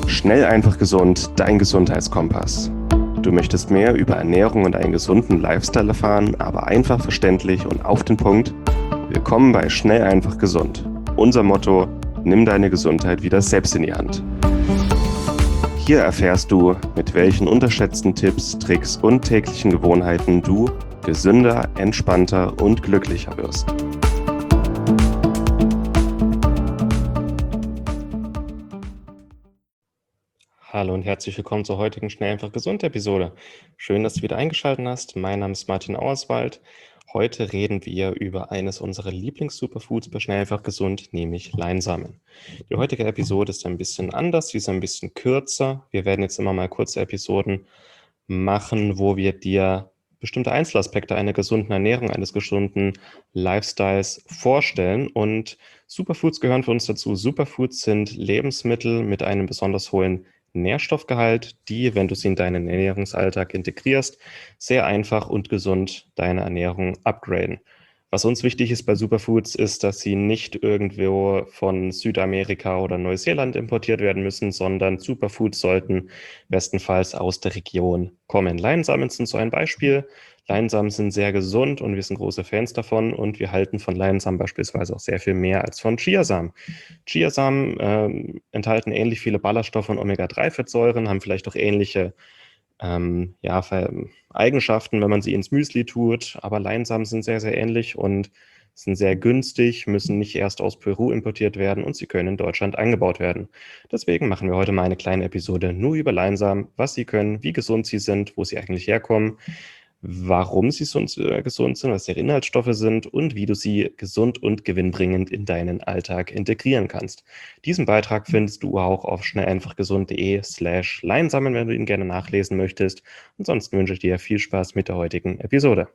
Schnell, einfach, gesund, dein Gesundheitskompass. Du möchtest mehr über Ernährung und einen gesunden Lifestyle erfahren, aber einfach verständlich und auf den Punkt? Willkommen bei Schnell, einfach, gesund. Unser Motto: Nimm deine Gesundheit wieder selbst in die Hand. Hier erfährst du, mit welchen unterschätzten Tipps, Tricks und täglichen Gewohnheiten du gesünder, entspannter und glücklicher wirst. Hallo und herzlich willkommen zur heutigen Schnell, einfach, gesund Episode. Schön, dass du wieder eingeschaltet hast. Mein Name ist Martin Auerswald. Heute reden wir über eines unserer Lieblings-Superfoods bei Schnell, einfach, gesund, nämlich Leinsamen. Die heutige Episode ist ein bisschen anders, sie ist ein bisschen kürzer. Wir werden jetzt immer mal kurze Episoden machen, wo wir dir bestimmte Einzelaspekte einer gesunden Ernährung, eines gesunden Lifestyles vorstellen. Und Superfoods gehören für uns dazu. Superfoods sind Lebensmittel mit einem besonders hohen Nährstoffgehalt, die, wenn du sie in deinen Ernährungsalltag integrierst, sehr einfach und gesund deine Ernährung upgraden. Was uns wichtig ist bei Superfoods, ist, dass sie nicht irgendwo von Südamerika oder Neuseeland importiert werden müssen, sondern Superfoods sollten bestenfalls aus der Region kommen. Leinsamen sind so ein Beispiel. Leinsamen sind sehr gesund und wir sind große Fans davon und wir halten von Leinsamen beispielsweise auch sehr viel mehr als von Chiasamen. Chiasamen enthalten ähnlich viele Ballaststoffe und Omega-3-Fettsäuren, haben vielleicht auch ähnliche Eigenschaften, wenn man sie ins Müsli tut, aber Leinsamen sind sehr, sehr ähnlich und sind sehr günstig, müssen nicht erst aus Peru importiert werden und sie können in Deutschland angebaut werden. Deswegen machen wir heute mal eine kleine Episode nur über Leinsamen, was sie können, wie gesund sie sind, wo sie eigentlich herkommen, warum sie so gesund sind, was ihre Inhaltsstoffe sind und wie du sie gesund und gewinnbringend in deinen Alltag integrieren kannst. Diesen Beitrag findest du auch auf schnelleinfachgesund.de/Leinsamen, wenn du ihn gerne nachlesen möchtest. Ansonsten wünsche ich dir viel Spaß mit der heutigen Episode.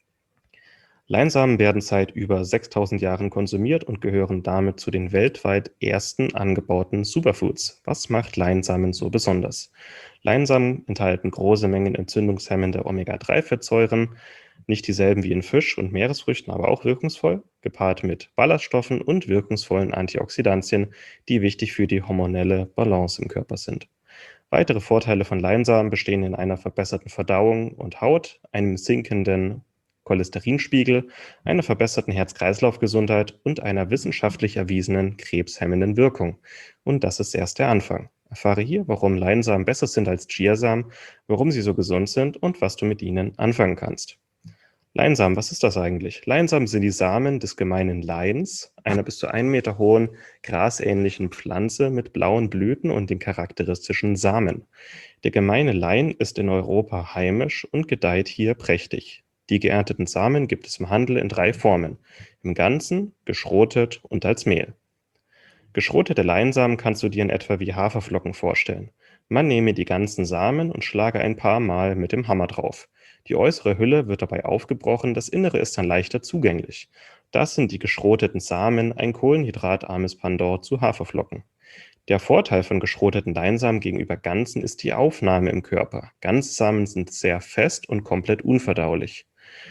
Leinsamen werden seit über 6000 Jahren konsumiert und gehören damit zu den weltweit ersten angebauten Superfoods. Was macht Leinsamen so besonders? Leinsamen enthalten große Mengen entzündungshemmender Omega-3-Fettsäuren, nicht dieselben wie in Fisch und Meeresfrüchten, aber auch wirkungsvoll, gepaart mit Ballaststoffen und wirkungsvollen Antioxidantien, die wichtig für die hormonelle Balance im Körper sind. Weitere Vorteile von Leinsamen bestehen in einer verbesserten Verdauung und Haut, einem sinkenden Cholesterinspiegel, einer verbesserten Herz-Kreislauf-Gesundheit und einer wissenschaftlich erwiesenen krebshemmenden Wirkung. Und das ist erst der Anfang. Erfahre hier, warum Leinsamen besser sind als Chiasamen, warum sie so gesund sind und was du mit ihnen anfangen kannst. Leinsamen, was ist das eigentlich? Leinsamen sind die Samen des gemeinen Leins, einer bis zu 1 Meter hohen, grasähnlichen Pflanze mit blauen Blüten und den charakteristischen Samen. Der gemeine Lein ist in Europa heimisch und gedeiht hier prächtig. Die geernteten Samen gibt es im Handel in 3 Formen: im Ganzen, geschrotet und als Mehl. Geschrotete Leinsamen kannst du dir in etwa wie Haferflocken vorstellen. Man nehme die ganzen Samen und schlage ein paar Mal mit dem Hammer drauf. Die äußere Hülle wird dabei aufgebrochen, das Innere ist dann leichter zugänglich. Das sind die geschroteten Samen, ein kohlenhydratarmes Pendant zu Haferflocken. Der Vorteil von geschroteten Leinsamen gegenüber ganzen ist die Aufnahme im Körper. Ganze Samen sind sehr fest und komplett unverdaulich.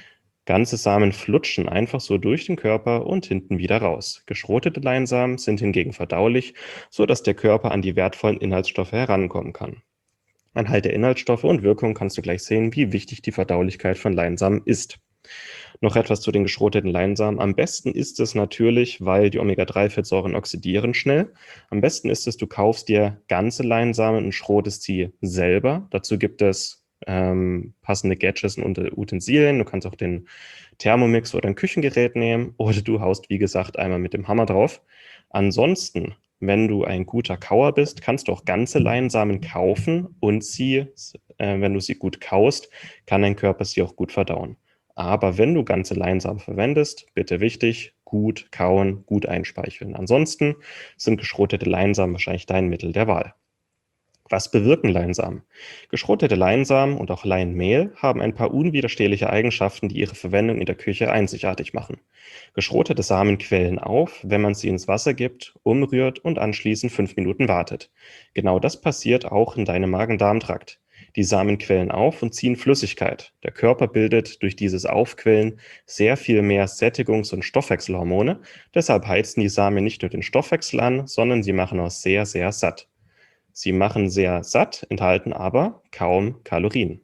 Ganze Samen flutschen einfach so durch den Körper und hinten wieder raus. Geschrotete Leinsamen sind hingegen verdaulich, so dass der Körper an die wertvollen Inhaltsstoffe herankommen kann. Anhand der Inhaltsstoffe und Wirkung kannst du gleich sehen, wie wichtig die Verdaulichkeit von Leinsamen ist. Noch etwas zu den geschroteten Leinsamen. Am besten ist es natürlich, weil die Omega-3-Fettsäuren oxidieren schnell. Am besten ist es, du kaufst dir ganze Leinsamen und schrotest sie selber. Dazu gibt es passende Gadgets und Utensilien. Du kannst auch den Thermomix oder ein Küchengerät nehmen oder du haust, wie gesagt, einmal mit dem Hammer drauf. Ansonsten, wenn du ein guter Kauer bist, kannst du auch ganze Leinsamen kaufen und wenn du sie gut kaust, kann dein Körper sie auch gut verdauen. Aber wenn du ganze Leinsamen verwendest, bitte wichtig, gut kauen, gut einspeicheln. Ansonsten sind geschrotete Leinsamen wahrscheinlich dein Mittel der Wahl. Was bewirken Leinsamen? Geschrotete Leinsamen und auch Leinmehl haben ein paar unwiderstehliche Eigenschaften, die ihre Verwendung in der Küche einzigartig machen. Geschrotete Samen quellen auf, wenn man sie ins Wasser gibt, umrührt und anschließend 5 Minuten wartet. Genau das passiert auch in deinem Magen-Darm-Trakt. Die Samen quellen auf und ziehen Flüssigkeit. Der Körper bildet durch dieses Aufquellen sehr viel mehr Sättigungs- und Stoffwechselhormone. Deshalb heizen die Samen nicht nur den Stoffwechsel an, sondern sie machen auch sehr, sehr satt. Sie machen sehr satt, enthalten aber kaum Kalorien.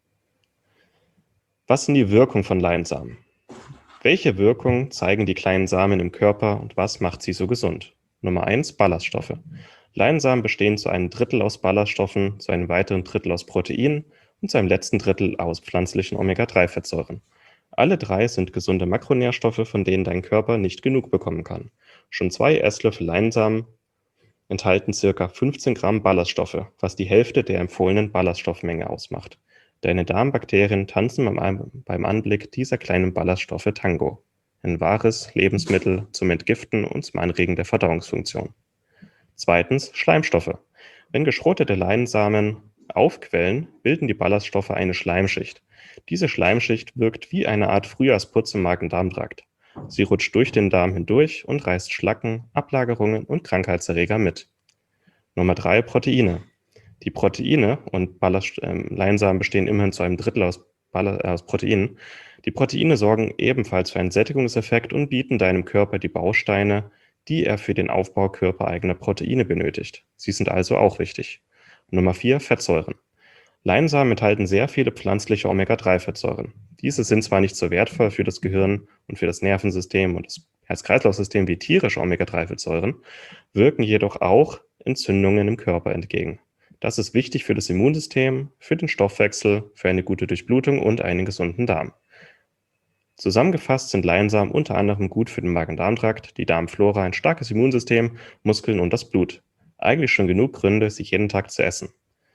Was sind die Wirkungen von Leinsamen? Welche Wirkung zeigen die kleinen Samen im Körper und was macht sie so gesund? Nummer 1: Ballaststoffe. Leinsamen bestehen zu einem Drittel aus Ballaststoffen, zu einem weiteren Drittel aus Proteinen und zu einem letzten Drittel aus pflanzlichen Omega-3-Fettsäuren. Alle drei sind gesunde Makronährstoffe, von denen dein Körper nicht genug bekommen kann. Schon 2 Esslöffel Leinsamen enthalten ca. 15 Gramm Ballaststoffe, was die Hälfte der empfohlenen Ballaststoffmenge ausmacht. Deine Darmbakterien tanzen beim Anblick dieser kleinen Ballaststoffe Tango. Ein wahres Lebensmittel zum Entgiften und zum Anregen der Verdauungsfunktion. Zweitens: Schleimstoffe. Wenn geschrotete Leinsamen aufquellen, bilden die Ballaststoffe eine Schleimschicht. Diese Schleimschicht wirkt wie eine Art Frühjahrsputz im Magen-Darm-Trakt. Sie rutscht durch den Darm hindurch und reißt Schlacken, Ablagerungen und Krankheitserreger mit. Nummer 3: Proteine. Die Proteine und Leinsamen bestehen immerhin zu einem Drittel aus Proteinen. Die Proteine sorgen ebenfalls für einen Sättigungseffekt und bieten deinem Körper die Bausteine, die er für den Aufbau körpereigener Proteine benötigt. Sie sind also auch wichtig. Nummer 4: Fettsäuren. Leinsamen enthalten sehr viele pflanzliche Omega-3-Fettsäuren. Diese sind zwar nicht so wertvoll für das Gehirn und für das Nervensystem und das Herz-Kreislauf-System wie tierische Omega-3-Fettsäuren, wirken jedoch auch Entzündungen im Körper entgegen. Das ist wichtig für das Immunsystem, für den Stoffwechsel, für eine gute Durchblutung und einen gesunden Darm. Zusammengefasst sind Leinsamen unter anderem gut für den Magen-Darm-Trakt, die Darmflora, ein starkes Immunsystem, Muskeln und das Blut. Eigentlich schon genug Gründe, sie jeden Tag zu essen.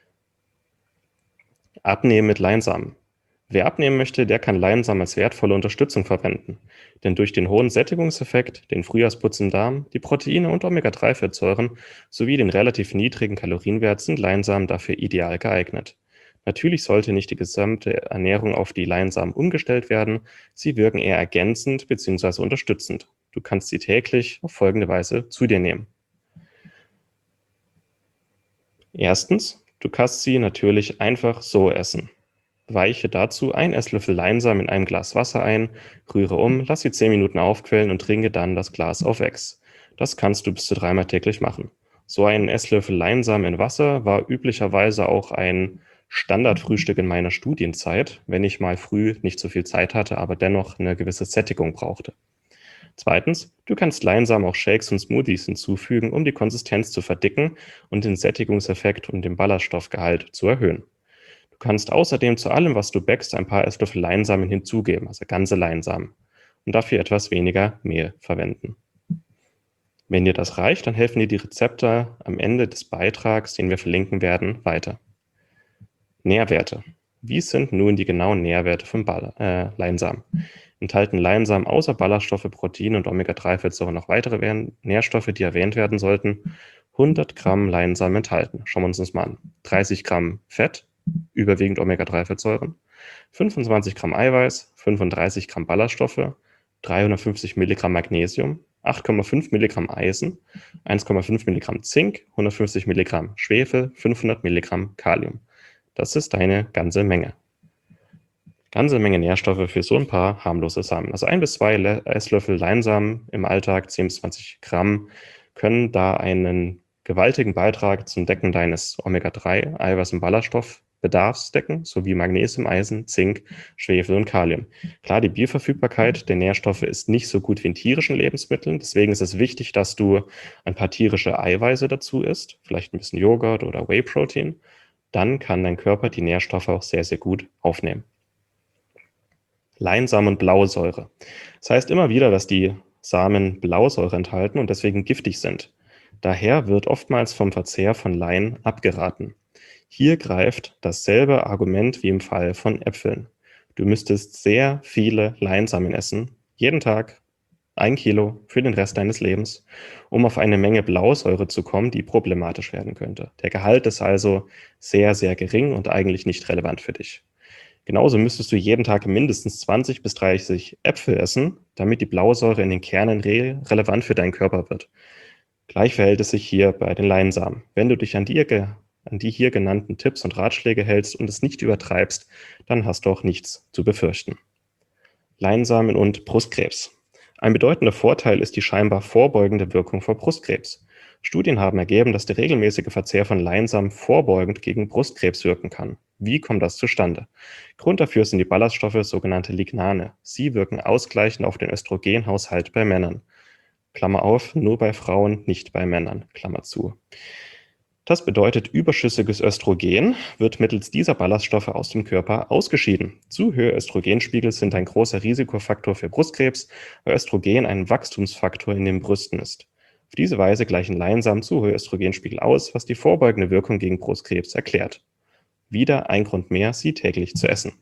Abnehmen mit Leinsamen. Wer abnehmen möchte, der kann Leinsamen als wertvolle Unterstützung verwenden. Denn durch den hohen Sättigungseffekt, den Frühjahrsputz im Darm, die Proteine und Omega-3-Fettsäuren sowie den relativ niedrigen Kalorienwert sind Leinsamen dafür ideal geeignet. Natürlich sollte nicht die gesamte Ernährung auf die Leinsamen umgestellt werden, sie wirken eher ergänzend bzw. unterstützend. Du kannst sie täglich auf folgende Weise zu dir nehmen. Erstens: Du kannst sie natürlich einfach so essen. Weiche dazu 1 Esslöffel Leinsamen in einem Glas Wasser ein, rühre lass sie 10 Minuten aufquellen und trinke dann das Glas auf Ex. Das kannst du bis zu 3-mal täglich machen. So ein Esslöffel Leinsamen in Wasser war üblicherweise auch ein Standardfrühstück in meiner Studienzeit, wenn ich mal früh nicht so viel Zeit hatte, aber dennoch eine gewisse Sättigung brauchte. Zweitens: Du kannst Leinsamen auch Shakes und Smoothies hinzufügen, um die Konsistenz zu verdicken und den Sättigungseffekt und den Ballaststoffgehalt zu erhöhen. Du kannst außerdem zu allem, was du backst, ein paar Esslöffel Leinsamen hinzugeben, also ganze Leinsamen, und dafür etwas weniger Mehl verwenden. Wenn dir das reicht, dann helfen dir die Rezepte am Ende des Beitrags, den wir verlinken werden, weiter. Nährwerte. Wie sind nun die genauen Nährwerte von Leinsamen? Enthalten Leinsamen außer Ballaststoffe, Proteine und Omega-3-Fettsäuren noch weitere Nährstoffe, die erwähnt werden sollten? 100 Gramm Leinsamen enthalten. Schauen wir uns das mal an. 30 Gramm Fett, überwiegend Omega-3-Fettsäuren, 25 Gramm Eiweiß, 35 Gramm Ballaststoffe, 350 Milligramm Magnesium, 8,5 Milligramm Eisen, 1,5 Milligramm Zink, 150 Milligramm Schwefel, 500 Milligramm Kalium. Das ist eine ganze Menge. Ganze Menge Nährstoffe für so ein paar harmlose Samen. Also 1 bis 2 Esslöffel Leinsamen im Alltag, 10 bis 20 Gramm, können da einen gewaltigen Beitrag zum Decken deines Omega-3, Eiweiß- und Ballaststoffbedarfs decken, sowie Magnesium, Eisen, Zink, Schwefel und Kalium. Klar, die Bioverfügbarkeit der Nährstoffe ist nicht so gut wie in tierischen Lebensmitteln, deswegen ist es wichtig, dass du ein paar tierische Eiweiße dazu isst, vielleicht ein bisschen Joghurt oder Whey-Protein. Dann kann dein Körper die Nährstoffe auch sehr, sehr gut aufnehmen. Leinsamen und Blausäure. Das heißt immer wieder, dass die Samen Blausäure enthalten und deswegen giftig sind. Daher wird oftmals vom Verzehr von Lein abgeraten. Hier greift dasselbe Argument wie im Fall von Äpfeln. Du müsstest sehr viele Leinsamen essen, jeden Tag 1 Kilo für den Rest deines Lebens, um auf eine Menge Blausäure zu kommen, die problematisch werden könnte. Der Gehalt ist also sehr, sehr gering und eigentlich nicht relevant für dich. Genauso müsstest du jeden Tag mindestens 20 bis 30 Äpfel essen, damit die Blausäure in den Kernen relevant für deinen Körper wird. Gleich verhält es sich hier bei den Leinsamen. Wenn du dich an die hier genannten Tipps und Ratschläge hältst und es nicht übertreibst, dann hast du auch nichts zu befürchten. Leinsamen und Brustkrebs. Ein bedeutender Vorteil ist die scheinbar vorbeugende Wirkung vor Brustkrebs. Studien haben ergeben, dass der regelmäßige Verzehr von Leinsamen vorbeugend gegen Brustkrebs wirken kann. Wie kommt das zustande? Grund dafür sind die Ballaststoffe, sogenannte Lignane. Sie wirken ausgleichend auf den Östrogenhaushalt bei Männern. Klammer auf, nur bei Frauen, nicht bei Männern, Klammer zu. Das bedeutet, überschüssiges Östrogen wird mittels dieser Ballaststoffe aus dem Körper ausgeschieden. Zu hohe Östrogenspiegel sind ein großer Risikofaktor für Brustkrebs, weil Östrogen ein Wachstumsfaktor in den Brüsten ist. Auf diese Weise gleichen Leinsamen zu hohe Östrogenspiegel aus, was die vorbeugende Wirkung gegen Brustkrebs erklärt. Wieder ein Grund mehr, sie täglich zu essen.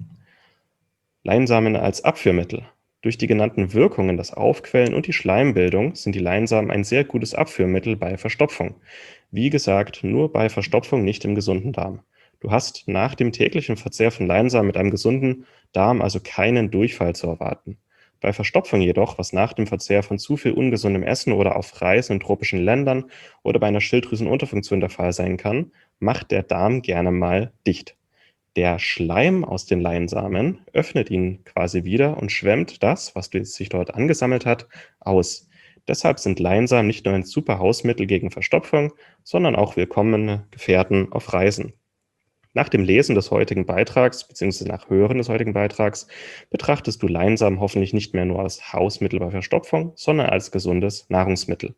Leinsamen als Abführmittel. Durch die genannten Wirkungen, das Aufquellen und die Schleimbildung, sind die Leinsamen ein sehr gutes Abführmittel bei Verstopfung. Wie gesagt, nur bei Verstopfung, nicht im gesunden Darm. Du hast nach dem täglichen Verzehr von Leinsamen mit einem gesunden Darm also keinen Durchfall zu erwarten. Bei Verstopfung jedoch, was nach dem Verzehr von zu viel ungesundem Essen oder auf Reisen in tropischen Ländern oder bei einer Schilddrüsenunterfunktion der Fall sein kann, macht der Darm gerne mal dicht. Der Schleim aus den Leinsamen öffnet ihn quasi wieder und schwemmt das, was sich dort angesammelt hat, aus. Deshalb sind Leinsamen nicht nur ein super Hausmittel gegen Verstopfung, sondern auch willkommene Gefährten auf Reisen. Nach dem Lesen des heutigen Beitrags bzw. nach Hören des heutigen Beitrags betrachtest du Leinsamen hoffentlich nicht mehr nur als Hausmittel bei Verstopfung, sondern als gesundes Nahrungsmittel.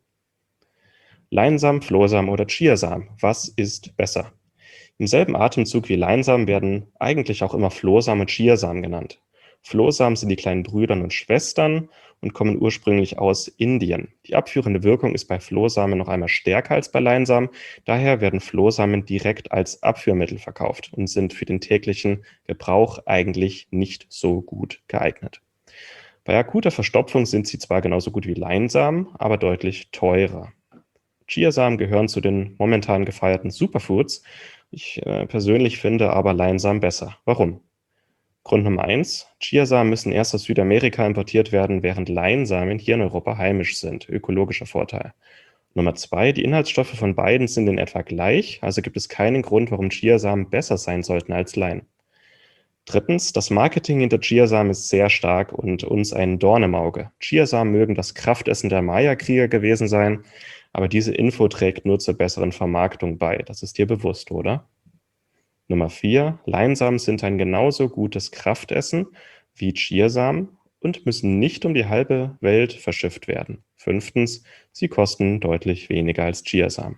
Leinsamen, Flohsamen oder Chiasamen, was ist besser? Im selben Atemzug wie Leinsamen werden eigentlich auch immer Flohsamen und Chiasamen genannt. Flohsamen sind die kleinen Brüder und Schwestern und kommen ursprünglich aus Indien. Die abführende Wirkung ist bei Flohsamen noch einmal stärker als bei Leinsamen, daher werden Flohsamen direkt als Abführmittel verkauft und sind für den täglichen Gebrauch eigentlich nicht so gut geeignet. Bei akuter Verstopfung sind sie zwar genauso gut wie Leinsamen, aber deutlich teurer. Chiasamen gehören zu den momentan gefeierten Superfoods. Ich persönlich finde aber Leinsamen besser. Warum? Grund Nummer 1. Chiasamen müssen erst aus Südamerika importiert werden, während Leinsamen hier in Europa heimisch sind. Ökologischer Vorteil. Nummer 2. Die Inhaltsstoffe von beiden sind in etwa gleich, also gibt es keinen Grund, warum Chiasamen besser sein sollten als Lein. Drittens, das Marketing hinter Chiasamen ist sehr stark und uns ein Dorn im Auge. Chiasamen mögen das Kraftessen der Maya-Krieger gewesen sein, aber diese Info trägt nur zur besseren Vermarktung bei. Das ist dir bewusst, oder? Nummer 4. Leinsamen sind ein genauso gutes Kraftessen wie Chiasamen und müssen nicht um die halbe Welt verschifft werden. 5. Sie kosten deutlich weniger als Chiasamen.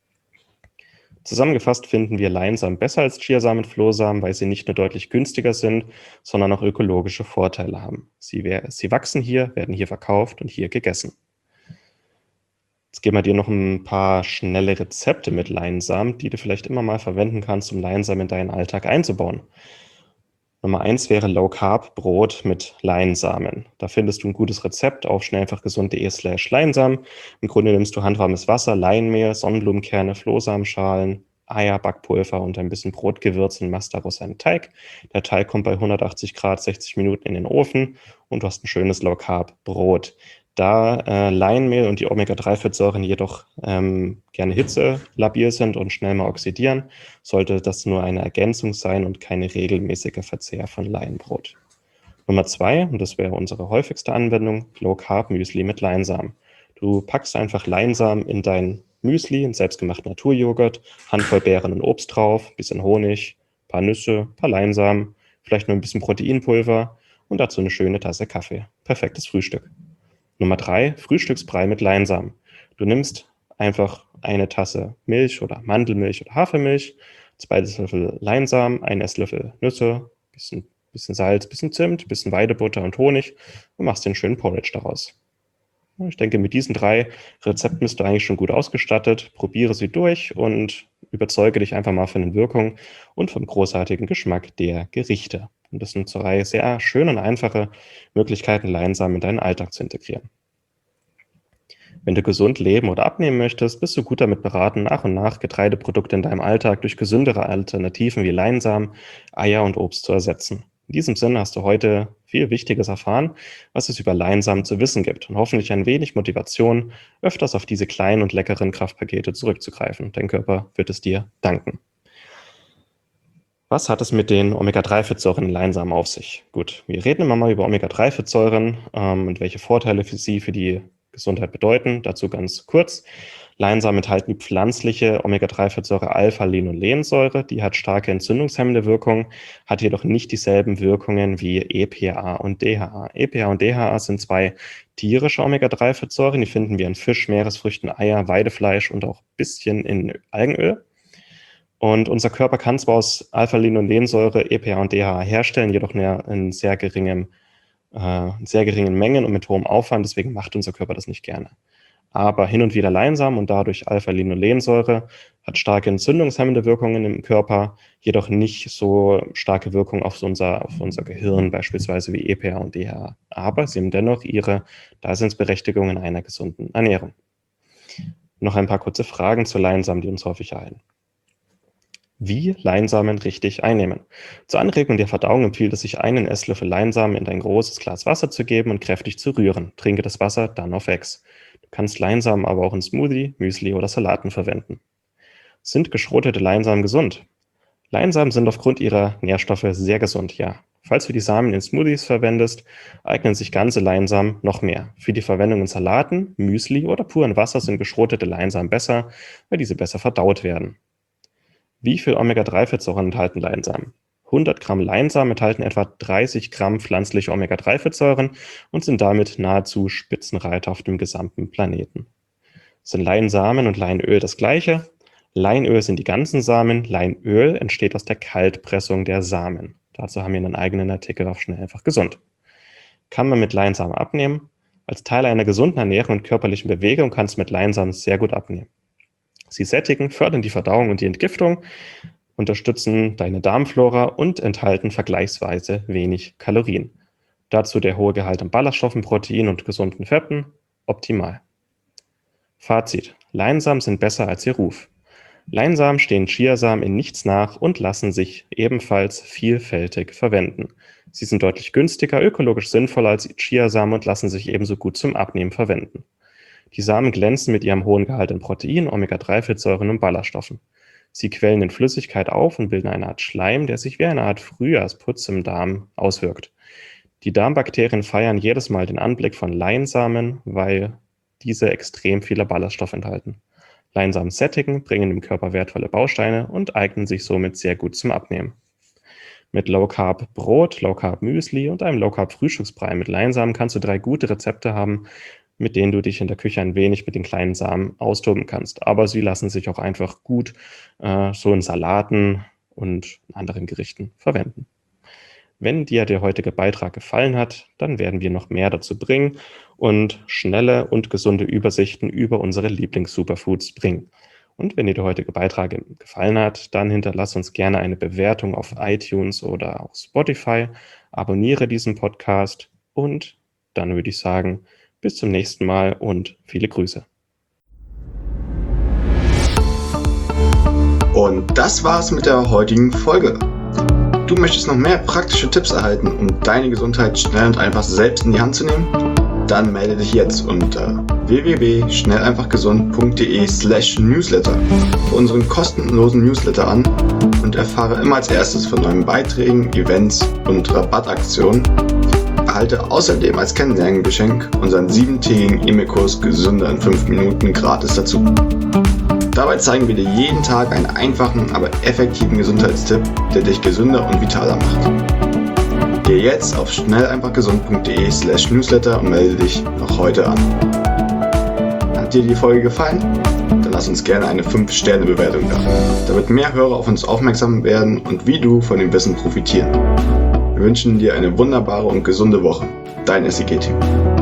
Zusammengefasst finden wir Leinsamen besser als Chiasamen und Flohsamen, weil sie nicht nur deutlich günstiger sind, sondern auch ökologische Vorteile haben. Sie wachsen hier, werden hier verkauft und hier gegessen. Jetzt geben wir dir noch ein paar schnelle Rezepte mit Leinsamen, die du vielleicht immer mal verwenden kannst, um Leinsamen in deinen Alltag einzubauen. Nummer 1 wäre Low Carb Brot mit Leinsamen. Da findest du ein gutes Rezept auf schnelleinfachgesund.de/Leinsamen. Im Grunde nimmst du handwarmes Wasser, Leinmehl, Sonnenblumenkerne, Flohsamenschalen, Eier, Backpulver und ein bisschen Brotgewürz und machst daraus einen Teig. Der Teig kommt bei 180 Grad 60 Minuten in den Ofen und du hast ein schönes Low Carb Brot. Da Leinmehl und die Omega-3-Fettsäuren jedoch gerne hitzelabil sind und schnell mal oxidieren, sollte das nur eine Ergänzung sein und keine regelmäßige Verzehr von Leinbrot. Nummer 2, und das wäre unsere häufigste Anwendung, Low-Carb-Müsli mit Leinsamen. Du packst einfach Leinsamen in dein Müsli, einen selbstgemachten Naturjoghurt, Handvoll Beeren und Obst drauf, bisschen Honig, paar Nüsse, paar Leinsamen, vielleicht noch ein bisschen Proteinpulver und dazu eine schöne Tasse Kaffee. Perfektes Frühstück. Nummer 3, Frühstücksbrei mit Leinsamen. Du nimmst einfach eine Tasse Milch oder Mandelmilch oder Hafermilch, 2 Esslöffel Leinsamen, 1 Esslöffel Nüsse, bisschen Salz, bisschen Zimt, bisschen Weidebutter und Honig und machst den schönen Porridge daraus. Ich denke, mit diesen 3 Rezepten bist du eigentlich schon gut ausgestattet. Probiere sie durch und überzeuge dich einfach mal von den Wirkungen und vom großartigen Geschmack der Gerichte. Und das sind 2 sehr schöne und einfache Möglichkeiten, Leinsamen in deinen Alltag zu integrieren. Wenn du gesund leben oder abnehmen möchtest, bist du gut damit beraten, nach und nach Getreideprodukte in deinem Alltag durch gesündere Alternativen wie Leinsamen, Eier und Obst zu ersetzen. In diesem Sinne hast du heute viel Wichtiges erfahren, was es über Leinsamen zu wissen gibt und hoffentlich ein wenig Motivation, öfters auf diese kleinen und leckeren Kraftpakete zurückzugreifen. Dein Körper wird es dir danken. Was hat es mit den Omega-3-Fettsäuren in Leinsamen auf sich? Gut, wir reden immer mal über Omega-3-Fettsäuren und welche Vorteile sie für die Gesundheit bedeuten. Dazu ganz kurz. Leinsamen enthalten die pflanzliche Omega-3-Fettsäure Alpha-Linolensäure. Die hat starke entzündungshemmende Wirkung, hat jedoch nicht dieselben Wirkungen wie EPA und DHA. EPA und DHA sind zwei tierische Omega-3-Fettsäuren. Die finden wir in Fisch, Meeresfrüchten, Eier, Weidefleisch und auch ein bisschen in Algenöl. Und unser Körper kann zwar aus Alpha-Linolensäure, EPA und DHA herstellen, jedoch nur in sehr geringen Mengen und mit hohem Aufwand. Deswegen macht unser Körper das nicht gerne. Aber hin und wieder Leinsamen und dadurch Alpha-Linolensäure hat starke entzündungshemmende Wirkungen im Körper, jedoch nicht so starke Wirkung auf unser Gehirn, beispielsweise wie EPA und DHA. Aber sie haben dennoch ihre Daseinsberechtigung in einer gesunden Ernährung. Noch ein paar kurze Fragen zu Leinsamen, die uns häufig ereilen. Wie Leinsamen richtig einnehmen. Zur Anregung der Verdauung empfiehlt es sich, einen Esslöffel Leinsamen in ein großes Glas Wasser zu geben und kräftig zu rühren. Trinke das Wasser dann auf Ex. Du kannst Leinsamen aber auch in Smoothie, Müsli oder Salaten verwenden. Sind geschrotete Leinsamen gesund? Leinsamen sind aufgrund ihrer Nährstoffe sehr gesund, ja. Falls du die Samen in Smoothies verwendest, eignen sich ganze Leinsamen noch mehr. Für die Verwendung in Salaten, Müsli oder puren Wasser sind geschrotete Leinsamen besser, weil diese besser verdaut werden. Wie viel Omega-3-Fettsäuren enthalten Leinsamen? 100 Gramm Leinsamen enthalten etwa 30 Gramm pflanzliche Omega-3-Fettsäuren und sind damit nahezu Spitzenreiter auf dem gesamten Planeten. Sind Leinsamen und Leinöl das gleiche? Leinöl sind die ganzen Samen, Leinöl entsteht aus der Kaltpressung der Samen. Dazu haben wir einen eigenen Artikel auf Schnell einfach gesund. Kann man mit Leinsamen abnehmen? Als Teil einer gesunden Ernährung und körperlichen Bewegung kannst du mit Leinsamen sehr gut abnehmen. Sie sättigen, fördern die Verdauung und die Entgiftung, unterstützen deine Darmflora und enthalten vergleichsweise wenig Kalorien. Dazu der hohe Gehalt an Ballaststoffen, Proteinen und gesunden Fetten, optimal. Fazit: Leinsamen sind besser als ihr Ruf. Leinsamen stehen Chiasamen in nichts nach und lassen sich ebenfalls vielfältig verwenden. Sie sind deutlich günstiger, ökologisch sinnvoller als Chiasamen und lassen sich ebenso gut zum Abnehmen verwenden. Die Samen glänzen mit ihrem hohen Gehalt an Proteinen, Omega-3-Fettsäuren und Ballaststoffen. Sie quellen in Flüssigkeit auf und bilden eine Art Schleim, der sich wie eine Art Frühjahrsputz im Darm auswirkt. Die Darmbakterien feiern jedes Mal den Anblick von Leinsamen, weil diese extrem viele Ballaststoffe enthalten. Leinsamen sättigen, bringen dem Körper wertvolle Bausteine und eignen sich somit sehr gut zum Abnehmen. Mit Low-Carb-Brot, Low-Carb-Müsli und einem Low-Carb-Frühstücksbrei mit Leinsamen kannst du 3 gute Rezepte haben, mit denen du dich in der Küche ein wenig mit den kleinen Samen austoben kannst. Aber sie lassen sich auch einfach gut so in Salaten und anderen Gerichten verwenden. Wenn dir der heutige Beitrag gefallen hat, dann werden wir noch mehr dazu bringen und schnelle und gesunde Übersichten über unsere Lieblings-Superfoods bringen. Und wenn dir der heutige Beitrag gefallen hat, dann hinterlass uns gerne eine Bewertung auf iTunes oder auf Spotify, abonniere diesen Podcast und dann würde ich sagen, bis zum nächsten Mal und viele Grüße. Und das war's mit der heutigen Folge. Du möchtest noch mehr praktische Tipps erhalten, um deine Gesundheit schnell und einfach selbst in die Hand zu nehmen? Dann melde dich jetzt unter www.schnelleinfachgesund.de/newsletter für unseren kostenlosen Newsletter an und erfahre immer als erstes von neuen Beiträgen, Events und Rabattaktionen. Erhalte außerdem als Kennenlerngeschenk unseren 7-tägigen E-Mail-Kurs Gesünder in 5 Minuten gratis dazu. Dabei zeigen wir dir jeden Tag einen einfachen, aber effektiven Gesundheitstipp, der dich gesünder und vitaler macht. Geh jetzt auf schnelleinfachgesund.de/newsletter und melde dich noch heute an. Hat dir die Folge gefallen? Dann lass uns gerne eine 5-Sterne-Bewertung da, damit mehr Hörer auf uns aufmerksam werden und wie du von dem Wissen profitieren. Wir wünschen dir eine wunderbare und gesunde Woche. Dein SIG-Team.